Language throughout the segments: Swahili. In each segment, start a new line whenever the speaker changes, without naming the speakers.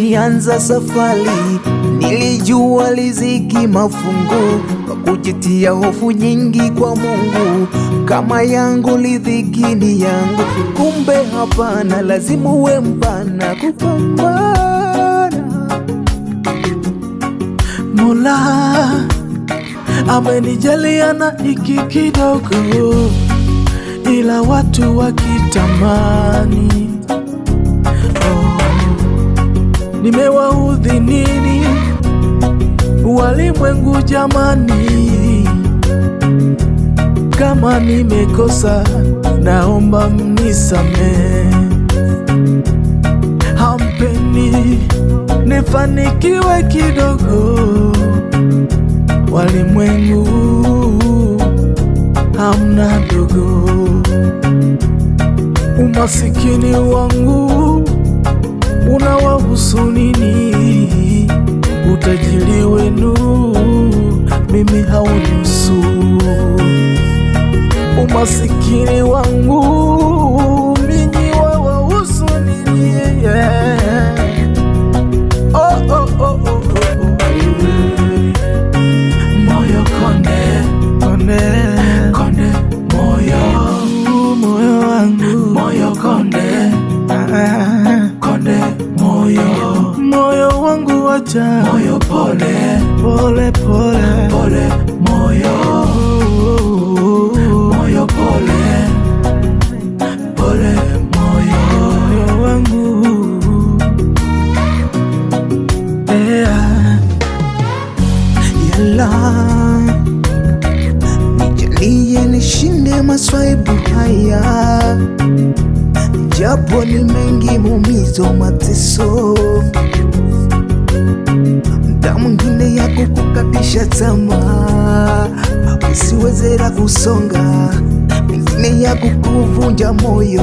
nikianza safari, nilijua riziki mafungu, kwa kujitia hofu nyingi kwa Mungu. Kama yangu riziki ni yangu, kumbe hapana, lazima uwe mpana kupambana.
Mola amenijalia na hiki kidogo, ila watu wakitamani, nimewaudhi nini walimwengu jamani? Kama nimekosa naomba mnisamehe, hampeni nifanikiwe kidogo. Walimwengu hamna dogo, umasikini wangu unawahusu nini? Utajiri wenu mimi haunihusu. Umasikini wangu minyi wawahusu nini? Yeah. Oh, oh, oh, oh, oh. Moyo konde, konde, konde, moyo, moyo wangu, moyo konde, konde, moyo wangu wacha, moyo pole, pole, pole, pole, moyo, moyo pole, pole, moyo wangu,
Yalla nijalie nishinde maswaibu haya, japo ni mengi mumizo mateso, mda mwingine yako kukatisha tamaa, usiwezera kusonga, mengine yako kuvunja moyo.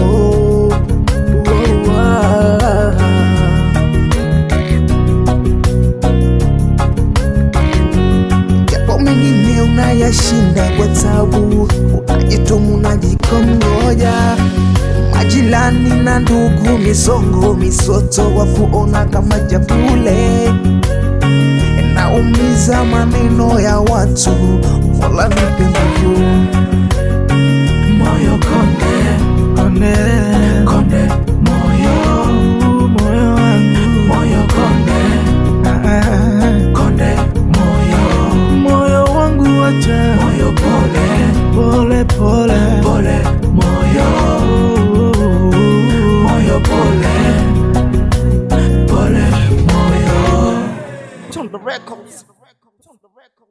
Japo mengine unayashinda kwa tabu, unajitumu unajikongoja, majirani na ndugu misongo misoto wakuona kama chakule. Naumiza maneno ya watu, Mola nipe nguvu.
moyo konde, konde, konde, moyo, moyo wangu, moyo konde, konde, moyo wangu wacha, moyo pole, pole, pole, pole, moyo, moyo pole, pole, moyo.
Records.